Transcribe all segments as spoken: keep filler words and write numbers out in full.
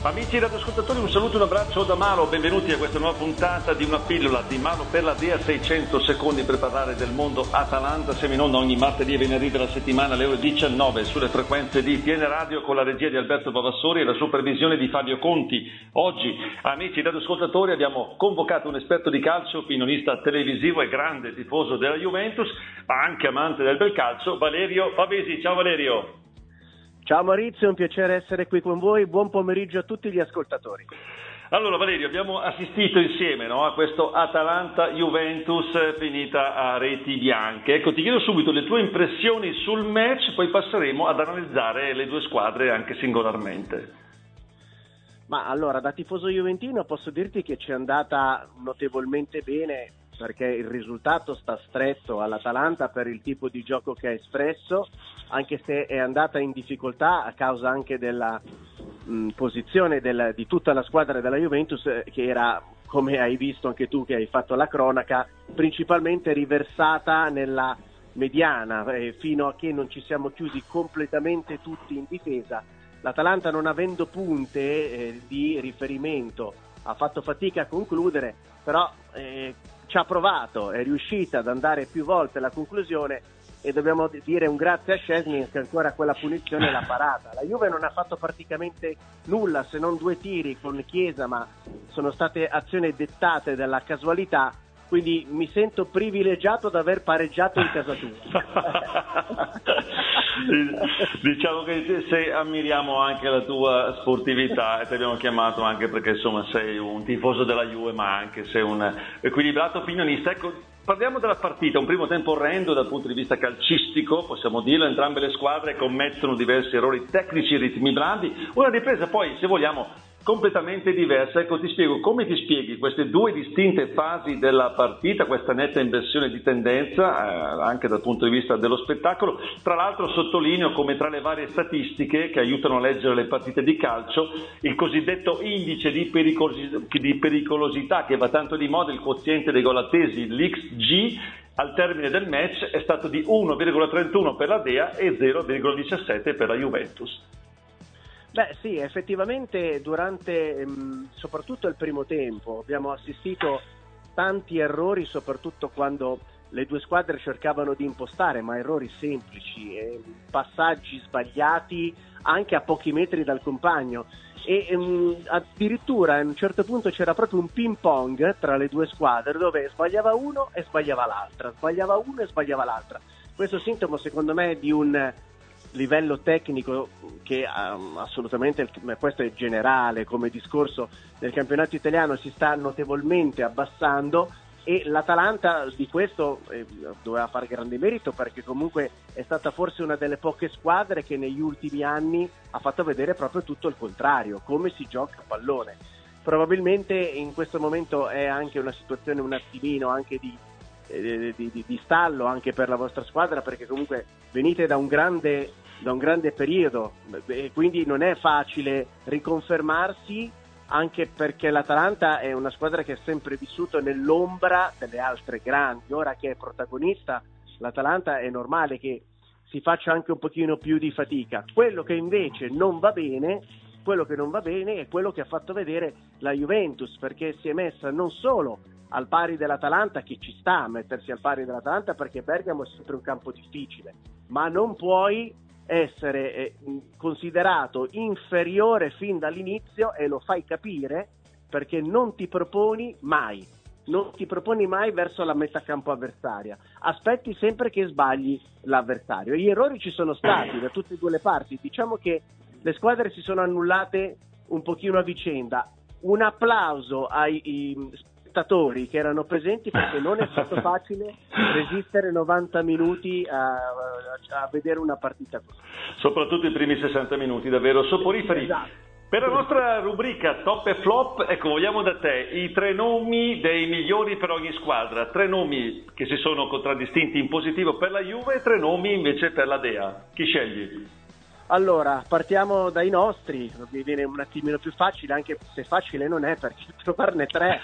Amici radioascoltatori, un saluto e un abbraccio da Malo, benvenuti a questa nuova puntata di una pillola di Malo per la D E A, seicento secondi per parlare del mondo Atalanta, siamo in onda ogni martedì e venerdì della settimana alle ore diciannove sulle frequenze di T N Radio con la regia di Alberto Bavassori e la supervisione di Fabio Conti. Oggi, amici radioascoltatori, abbiamo convocato un esperto di calcio, opinionista televisivo e grande tifoso della Juventus, ma anche amante del bel calcio, Valerio Pavesi. Ciao Valerio. Ciao Maurizio, è un piacere essere qui con voi, buon pomeriggio a tutti gli ascoltatori. Allora Valerio, abbiamo assistito insieme, no, a questo Atalanta-Juventus finita a reti bianche. Ecco, ti chiedo subito le tue impressioni sul match, poi passeremo ad analizzare le due squadre anche singolarmente. Ma allora, da tifoso juventino posso dirti che ci è andata notevolmente bene, perché il risultato sta stretto all'Atalanta per il tipo di gioco che ha espresso, anche se è andata in difficoltà a causa anche della mh, posizione del, di tutta la squadra della Juventus, eh, che era, come hai visto anche tu che hai fatto la cronaca, principalmente riversata nella mediana, eh, fino a che non ci siamo chiusi completamente tutti in difesa. L'Atalanta, non avendo punte eh, di riferimento, ha fatto fatica a concludere, però eh, ci ha provato, è riuscita ad andare più volte alla conclusione e dobbiamo dire un grazie a Szczesny che ancora quella punizione l'ha parata. La Juve non ha fatto praticamente nulla se non due tiri con Chiesa, ma sono state azioni dettate dalla casualità, quindi mi sento privilegiato ad aver pareggiato in casa tua. Diciamo che se ammiriamo anche la tua sportività e ti abbiamo chiamato anche perché insomma sei un tifoso della Juve ma anche sei un equilibrato opinionista. Ecco, parliamo della partita, un primo tempo orrendo dal punto di vista calcistico, possiamo dirlo, entrambe le squadre commettono diversi errori tecnici, ritmi blandi, una ripresa poi se vogliamo completamente diversa. Ecco, ti spiego come ti spieghi queste due distinte fasi della partita, questa netta inversione di tendenza eh, anche dal punto di vista dello spettacolo. Tra l'altro sottolineo come tra le varie statistiche che aiutano a leggere le partite di calcio il cosiddetto indice di, pericolos- di pericolosità che va tanto di moda, il quoziente dei gol attesi, l'X G, al termine del match è stato di uno virgola trentuno per la D E A e zero virgola diciassette per la Juventus. Beh sì, effettivamente durante mh, soprattutto il primo tempo abbiamo assistito tanti errori, soprattutto quando le due squadre cercavano di impostare, ma errori semplici, eh, passaggi sbagliati anche a pochi metri dal compagno e mh, addirittura a un certo punto c'era proprio un ping pong tra le due squadre dove sbagliava uno e sbagliava l'altra, sbagliava uno e sbagliava l'altra. Questo è sintomo secondo me di un livello tecnico che um, assolutamente, questo è generale come discorso del campionato italiano, si sta notevolmente abbassando e l'Atalanta di questo eh, doveva fare grande merito perché comunque è stata forse una delle poche squadre che negli ultimi anni ha fatto vedere proprio tutto il contrario, come si gioca a pallone. Probabilmente in questo momento è anche una situazione un attimino anche di Di, di, di stallo anche per la vostra squadra perché comunque venite da un grande da un grande periodo e quindi non è facile riconfermarsi, anche perché l'Atalanta è una squadra che è sempre vissuto nell'ombra delle altre grandi. Ora che è protagonista l'Atalanta è normale che si faccia anche un pochino più di fatica. Quello che invece non va bene quello che non va bene è quello che ha fatto vedere la Juventus, perché si è messa non solo al pari dell'Atalanta, che ci sta a mettersi al pari dell'Atalanta perché Bergamo è sempre un campo difficile, ma non puoi essere eh, considerato inferiore fin dall'inizio e lo fai capire perché non ti proponi mai, non ti proponi mai verso la metà campo avversaria, aspetti sempre che sbagli l'avversario. Gli errori ci sono stati da tutte e due le parti, diciamo che le squadre si sono annullate un pochino a vicenda. Un applauso ai i spettatori che erano presenti perché non è stato facile resistere novanta minuti a, a vedere una partita così. Soprattutto i primi sessanta minuti davvero soporiferi. Esatto. Per la nostra rubrica Top e Flop, ecco, vogliamo da te i tre nomi dei migliori per ogni squadra, tre nomi che si sono contraddistinti in positivo per la Juve e tre nomi invece per la D E A. Chi scegli? Allora, partiamo dai nostri, mi viene un attimino più facile, anche se facile non è perché trovarne tre.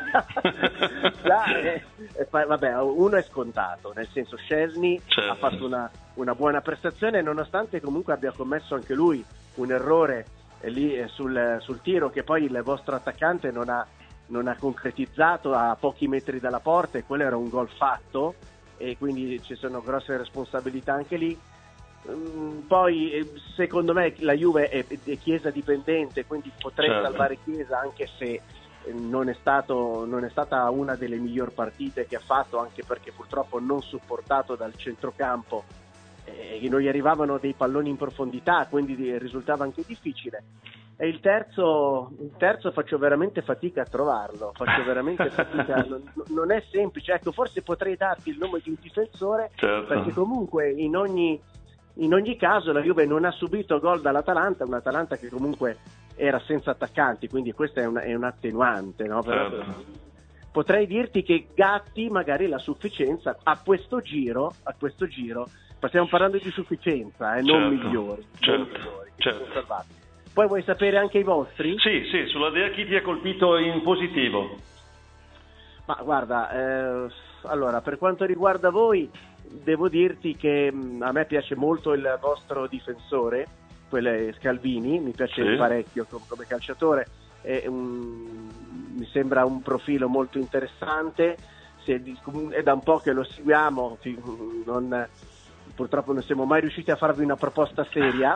Già, è, è, vabbè, uno è scontato, nel senso Szczesny certo. ha fatto una, una buona prestazione nonostante comunque abbia commesso anche lui un errore e lì eh, sul, sul tiro che poi il vostro attaccante non ha, non ha concretizzato a pochi metri dalla porta, e quello era un gol fatto, e quindi ci sono grosse responsabilità anche lì. Um, poi secondo me la Juve è, è Chiesa dipendente, quindi potrei certo. salvare Chiesa, anche se non è, stato, non è stata una delle migliori partite che ha fatto, anche perché purtroppo non supportato dal centrocampo, eh, non gli arrivavano dei palloni in profondità, quindi risultava anche difficile. E il terzo, il terzo faccio veramente fatica a trovarlo, faccio veramente fatica, non, non è semplice. Ecco, forse potrei darti il nome di un difensore, certo. perché comunque in ogni, in ogni caso la Juve non ha subito gol dall'Atalanta, un'Atalanta che comunque era senza attaccanti, quindi questa è, una, è un attenuante, no? Però, certo. Potrei dirti che Gatti magari la sufficienza a questo giro, a questo giro, stiamo parlando di sufficienza, eh, non certo. migliori, certo. non migliori, certo. Poi vuoi sapere anche i vostri? Sì, sì, sulla Dea chi ti ha colpito in positivo? Ma guarda, eh, allora, per quanto riguarda voi, devo dirti che mh, a me piace molto il vostro difensore, quello Scalvini, mi piace sì. parecchio come, come calciatore, è un, mi sembra un profilo molto interessante, è, è da un po' che lo seguiamo, non... purtroppo non siamo mai riusciti a farvi una proposta seria.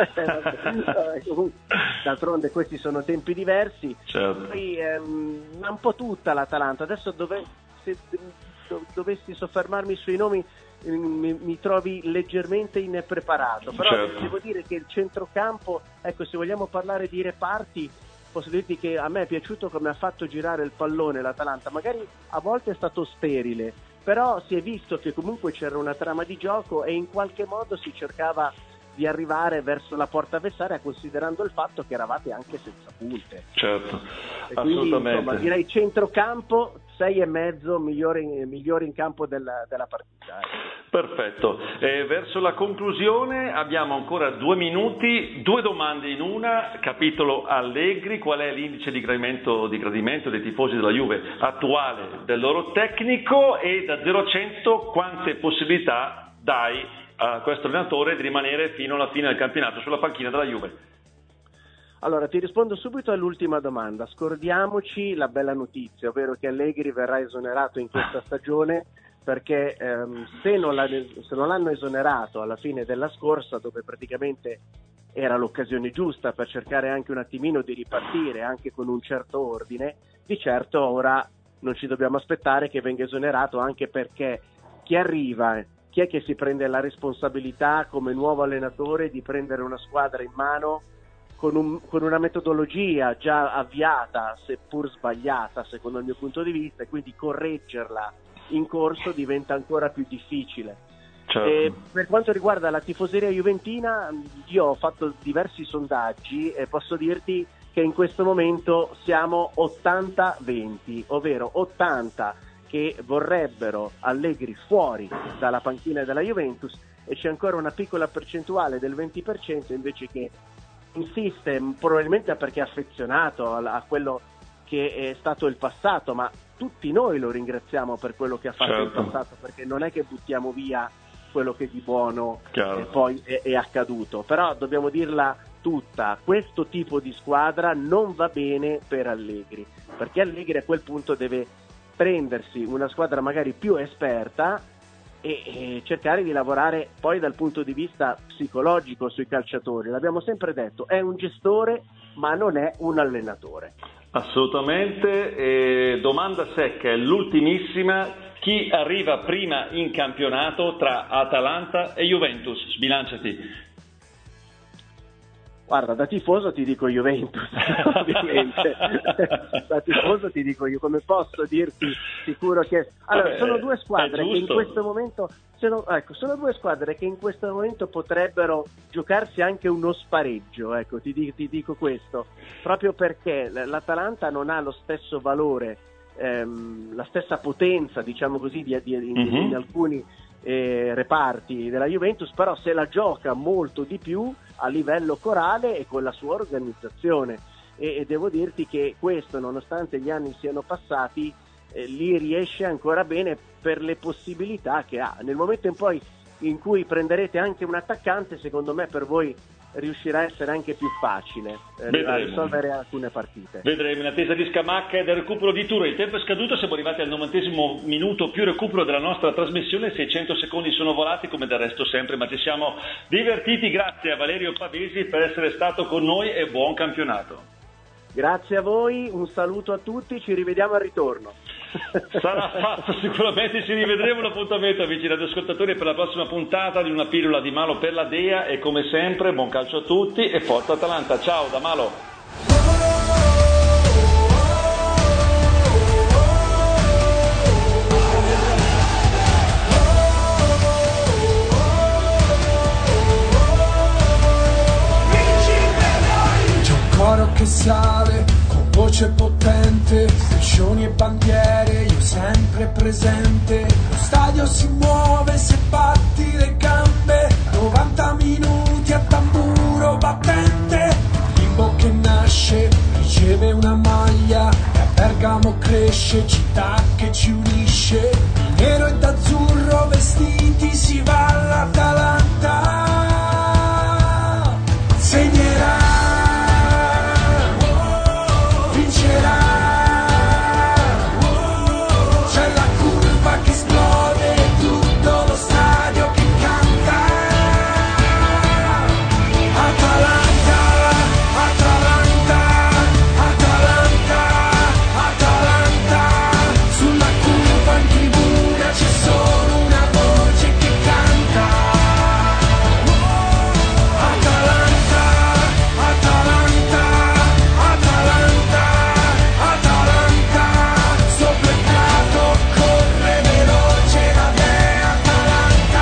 D'altronde questi sono tempi diversi. Certo. Poi ehm, un po' tutta l'Atalanta. Adesso dove, se dovessi soffermarmi sui nomi mi, mi trovi leggermente impreparato, però certo. devo dire che il centrocampo, ecco, se vogliamo parlare di reparti, posso dirti che a me è piaciuto come ha fatto girare il pallone l'Atalanta. Magari a volte è stato sterile, però si è visto che comunque c'era una trama di gioco e in qualche modo si cercava di arrivare verso la porta avversaria, considerando il fatto che eravate anche senza punte. Certo, e quindi, assolutamente. Insomma, direi centrocampo sei e mezzo migliore, migliore in campo della, della partita. Perfetto. E verso la conclusione abbiamo ancora due minuti, due domande in una. Capitolo Allegri: qual è l'indice di gradimento, di gradimento dei tifosi della Juve attuale del loro tecnico, e da zero a cento quante possibilità dai a questo allenatore di rimanere fino alla fine del campionato sulla panchina della Juve? Allora, ti rispondo subito all'ultima domanda. Scordiamoci la bella notizia, ovvero che Allegri verrà esonerato in questa stagione, perché ehm, se, non se non l'hanno esonerato alla fine della scorsa, dove praticamente era l'occasione giusta per cercare anche un attimino di ripartire anche con un certo ordine, di certo ora non ci dobbiamo aspettare che venga esonerato, anche perché chi arriva, chi è che si prende la responsabilità come nuovo allenatore di prendere una squadra in mano con, un, con una metodologia già avviata, seppur sbagliata secondo il mio punto di vista, e quindi correggerla in corso diventa ancora più difficile. Certo. E per quanto riguarda la tifoseria juventina, io ho fatto diversi sondaggi e posso dirti che in questo momento siamo ottanta venti, ovvero ottanta che vorrebbero Allegri fuori dalla panchina della Juventus, e c'è ancora una piccola percentuale del venti per cento invece che insiste, probabilmente perché è affezionato a, a quello che è stato il passato, ma tutti noi lo ringraziamo per quello che ha fatto certo. in passato, perché non è che buttiamo via quello che di buono eh, poi è, è accaduto, però dobbiamo dirla tutta: questo tipo di squadra non va bene per Allegri, perché Allegri a quel punto deve prendersi una squadra magari più esperta e, e cercare di lavorare poi dal punto di vista psicologico sui calciatori. L'abbiamo sempre detto, è un gestore ma non è un allenatore. Assolutamente. E domanda secca, l'ultimissima: chi arriva prima in campionato tra Atalanta e Juventus? Sbilanciati. Guarda, da tifoso ti dico Juventus, ovviamente. Da tifoso ti dico io, come posso dirti sicuro che... Allora, Vabbè, sono due squadre che in questo momento... Sono, ecco, sono due squadre che in questo momento potrebbero giocarsi anche uno spareggio, ecco, ti, ti dico questo, proprio perché l'Atalanta non ha lo stesso valore, ehm, la stessa potenza, diciamo così, di, di, in, mm-hmm. in alcuni eh, reparti della Juventus, però se la gioca molto di più a livello corale e con la sua organizzazione, e, e devo dirti che questo, nonostante gli anni siano passati, eh, li riesce ancora bene per le possibilità che ha. Nel momento in poi in cui prenderete anche un attaccante, secondo me per voi riuscirà a essere anche più facile eh, a risolvere alcune partite. Vedremo, in attesa di Scamacca e del recupero di Touré. Il tempo è scaduto, siamo arrivati al novantesimo minuto più recupero della nostra trasmissione, seicento secondi sono volati come del resto sempre, ma ci siamo divertiti. Grazie a Valerio Pavesi per essere stato con noi e buon campionato. Grazie a voi, un saluto a tutti, ci rivediamo al ritorno. Sarà fatto, sicuramente ci rivedremo. L'appuntamento, amici radioascoltatori, per la prossima puntata di Una pillola di Malo per la Dea, e come sempre buon calcio a tutti e forza Atalanta. Ciao da Malo. Coro che sale con voce potente, striscioni e bandiere, io sempre presente. Lo stadio si muove se batti le gambe, novanta minuti a tamburo battente. Il bimbo che nasce riceve una maglia, e a Bergamo cresce, città che ci unisce. Di nero e d'azzurro vestiti si va all'Atalanta, segnerà, c'è la curva che esplode, tutto lo stadio che canta. Atalanta, Atalanta, Atalanta, Atalanta. Sulla curva in tribuna c'è solo una voce che canta. Atalanta, Atalanta, Atalanta, Atalanta. Sopra il prato corre veloce la Dea Atalanta.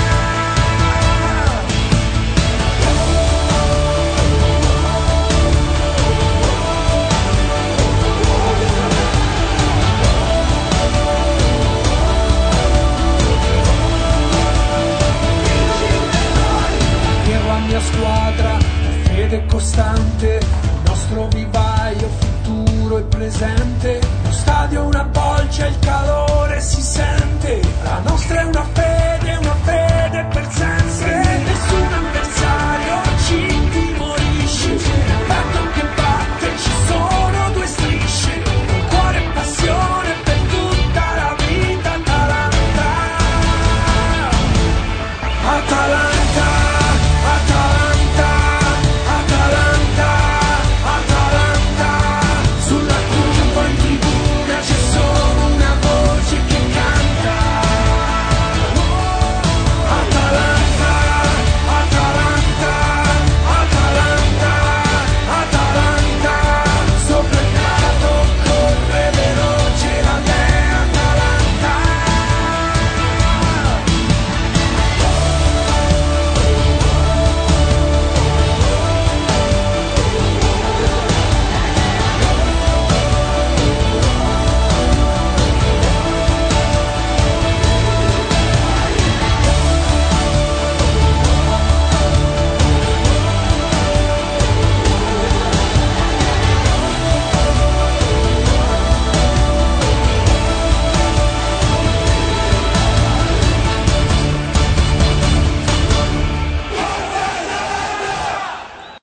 Io la mia squadra, la fede costante, il nostro vivaio futuro e presente. Lo stadio è una bolgia, il calore si sente, la nostra è una fede, una fede per sempre.